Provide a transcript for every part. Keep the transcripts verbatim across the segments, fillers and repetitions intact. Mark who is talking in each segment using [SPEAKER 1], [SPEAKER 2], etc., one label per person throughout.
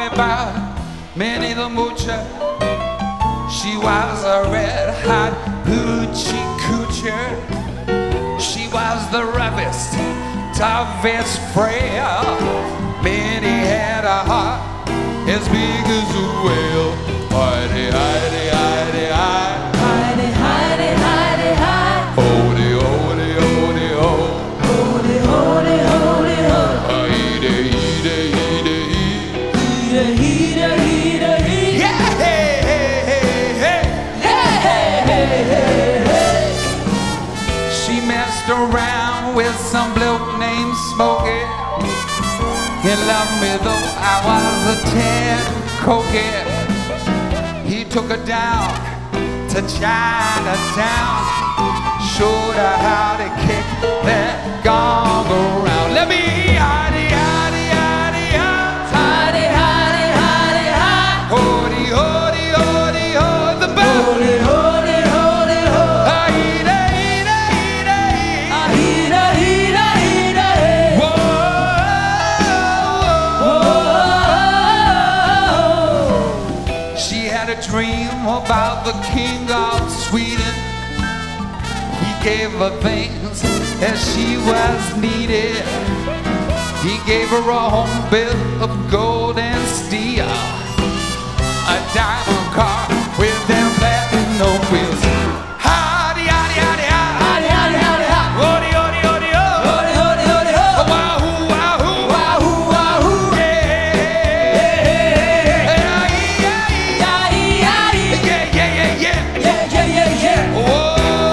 [SPEAKER 1] me about Minnie the Moocher. She was a red-hot hoochie coocher. She was the roughest, toughest frail. Minnie had a heart as big as a whale. Heidi, Heidi, Heidi, Heidi.
[SPEAKER 2] Heidi, Heidi, Heidi, Heidi.
[SPEAKER 1] Hody, hody, hody, ho.
[SPEAKER 2] Hody, hody, hody, ho.
[SPEAKER 1] Heidi, Heidi, Heidi,
[SPEAKER 2] Heida, Heida, Heida, Heida.
[SPEAKER 1] yeah, hey, hey, hey, hey.
[SPEAKER 2] Hey, hey, hey, hey, hey.
[SPEAKER 1] She messed around with some bloke named Smokey. He loved me though I was a ten cokey. He took her down to Chinatown, showed her how to kick that gong around. Let me hear Heidi, Heidi, Heidi,
[SPEAKER 2] Heidi, Heidi, Heidi, Heidi.
[SPEAKER 1] Hody, hody, hody, ho, the boat.
[SPEAKER 2] Hody, hody, hody, ho.
[SPEAKER 1] Heidi, Heidi, Heidi,
[SPEAKER 2] Heida, Heida, Heida, hey.
[SPEAKER 1] whoa.
[SPEAKER 2] Whoa.
[SPEAKER 1] She had a dream about the king of Sweden. He gave her things as she was needed. He gave her a home built of gold and steel, a diamond car with them platinum wheels. Howdy, howdy, howdy, howdy.
[SPEAKER 2] Howdy, howdy, howdy, howdy.
[SPEAKER 1] Howdy, howdy, howdy, ho.
[SPEAKER 2] Hody, hody, hody, ho.
[SPEAKER 1] Wahoo, wahoo.
[SPEAKER 2] Wahoo, wahoo.
[SPEAKER 1] Yeah. Yeah, yeah, yeah, yeah.
[SPEAKER 2] Yeah, yeah, yeah, yeah.
[SPEAKER 1] Whoa.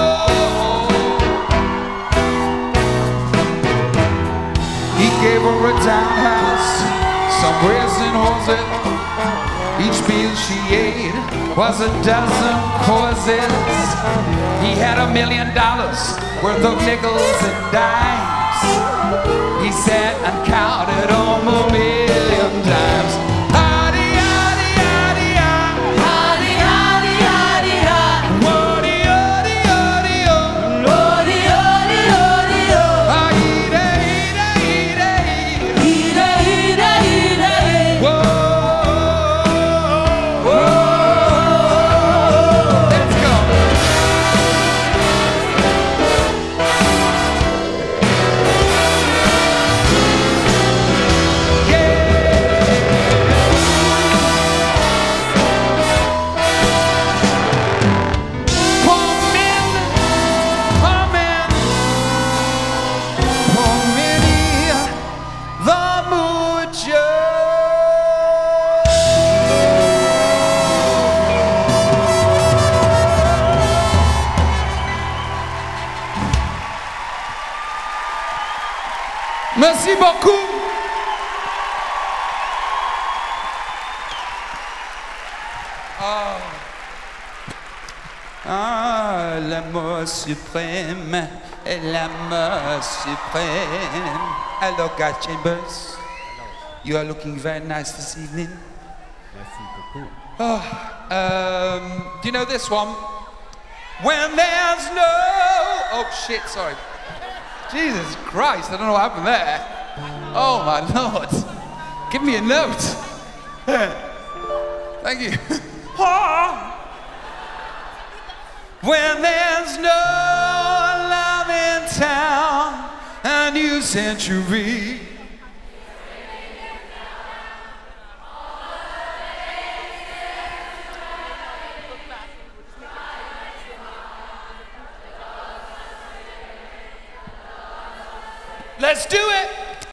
[SPEAKER 1] He gave her a townhouse somewhere in Jose. Each meal she ate was a dozen courses. He had a million dollars worth of nickels and dimes. He sat and counted them a million times. Howdy, howdy, howdy, howdy.
[SPEAKER 2] Howdy, howdy, howdy, howdy.
[SPEAKER 1] Woody, woody, woody, oh.
[SPEAKER 2] Hody, hody, hody, ho.
[SPEAKER 1] Ah, eat-a, eat-a, eat-a, eat-a.
[SPEAKER 2] Heida, Heida, Heida, hey.
[SPEAKER 1] Whoa. Let's go. Poor men, poor men, poor Minnie the Moocher. Merci beaucoup. Ah, ah, l'amour suprême, l'amour suprême. Hello, God Chambers. You are looking very nice this evening. Oh, um, do you know this one? When there's no. Oh shit! Sorry. Jesus Christ! I don't know what happened there. Oh my Lord! Give me a note. Thank you. Oh. When there's no love in town, a new century. Let's do it.